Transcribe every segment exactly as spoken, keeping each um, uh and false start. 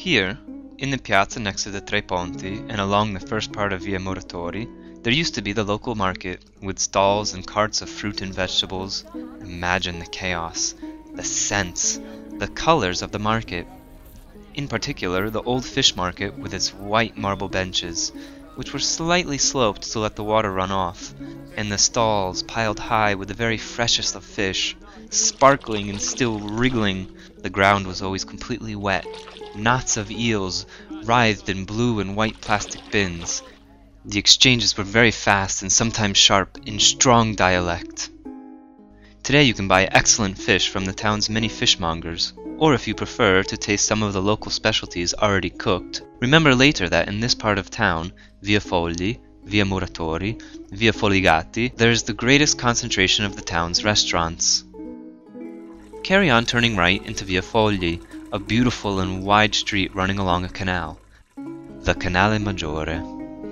Here, in the piazza next to the Tre Ponti and along the first part of Via Muratori, there used to be the local market with stalls and carts of fruit and vegetables. Imagine the chaos, the scents, the colors of the market. In particular, the old fish market with its white marble benches, which were slightly sloped to let the water run off, and the stalls piled high with the very freshest of fish, sparkling and still wriggling. The ground was always completely wet. Knots of eels writhed in blue and white plastic bins. The exchanges were very fast and sometimes sharp, in strong dialect. Today you can buy excellent fish from the town's many fishmongers, or if you prefer to taste some of the local specialties already cooked, remember later that in this part of town, Via Fogli, Via Muratori, Via Foligati, there is the greatest concentration of the town's restaurants. Carry on turning right into Via Fogli, a beautiful and wide street running along a canal, the Canale Maggiore.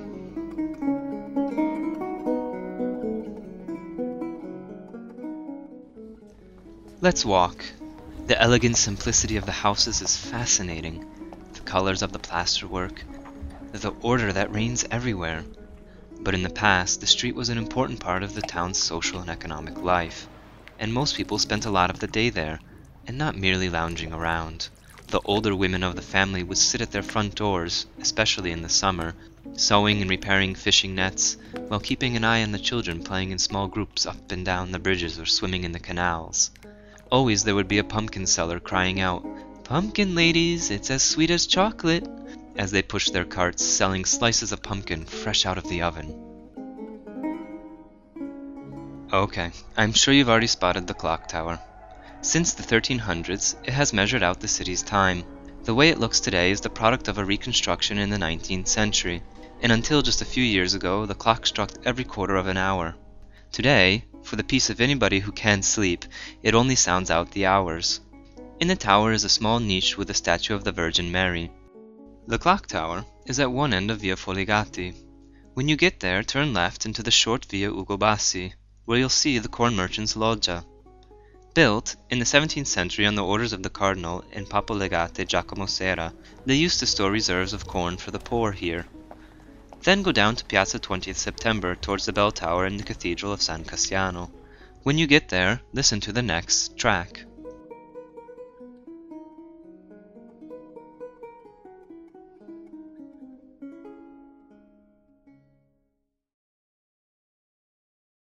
Let's walk. The elegant simplicity of the houses is fascinating. The colors of the plasterwork, the order that reigns everywhere. But in the past, the street was an important part of the town's social and economic life, and most people spent a lot of the day there, and not merely lounging around. The older women of the family would sit at their front doors, especially in the summer, sewing and repairing fishing nets, while keeping an eye on the children playing in small groups up and down the bridges or swimming in the canals. Always there would be a pumpkin seller crying out, "Pumpkin, ladies, it's as sweet as chocolate," as they pushed their carts selling slices of pumpkin fresh out of the oven. Okay, I'm sure you've already spotted the clock tower. Since the thirteen hundreds, it has measured out the city's time. The way it looks today is the product of a reconstruction in the nineteenth century, and until just a few years ago, the clock struck every quarter of an hour. Today, for the peace of anybody who can sleep, it only sounds out the hours. In the tower is a small niche with a statue of the Virgin Mary. The clock tower is at one end of Via Foligati. When you get there, turn left into the short Via Ugo Bassi, where you'll see the corn merchant's loggia. Built in the seventeenth century on the orders of the Cardinal and Papa Legate Giacomo Serra, they used to store reserves of corn for the poor here. Then go down to Piazza twentieth September towards the bell tower and the Cathedral of San Cassiano. When you get there, listen to the next track.